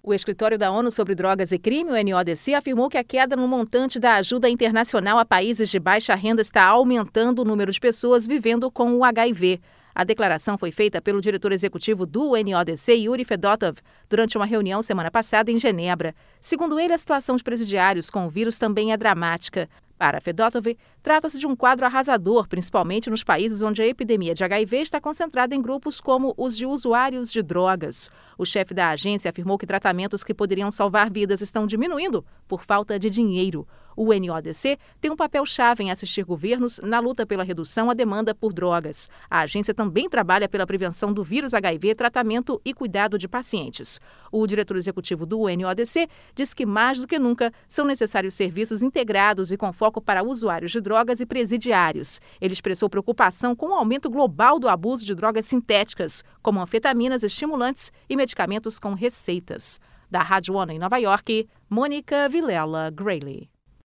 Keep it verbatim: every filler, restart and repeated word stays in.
O Escritório da ONU sobre Drogas e Crime, o N O D C, afirmou que a queda no montante da ajuda internacional a países de baixa renda está aumentando o número de pessoas vivendo com o H I V. A declaração foi feita pelo diretor executivo do N O D C, Yuri Fedotov, durante uma reunião semana passada em Genebra. Segundo ele, a situação de presidiários com o vírus também é dramática. Para Fedotov, trata-se de um quadro arrasador, principalmente nos países onde a epidemia de H I V está concentrada em grupos como os de usuários de drogas. O chefe da agência afirmou que tratamentos que poderiam salvar vidas estão diminuindo por falta de dinheiro. O N O D C tem um papel-chave em assistir governos na luta pela redução à demanda por drogas. A agência também trabalha pela prevenção do vírus H I V, tratamento e cuidado de pacientes. O diretor executivo do N O D C diz que, mais do que nunca, são necessários serviços integrados e com foco para usuários de drogas e presidiários. Ele expressou preocupação com o aumento global do abuso de drogas sintéticas, como anfetaminas, estimulantes e medicamentos com receitas. Da Rádio ONU em Nova York, Mônica Vilela Grayley.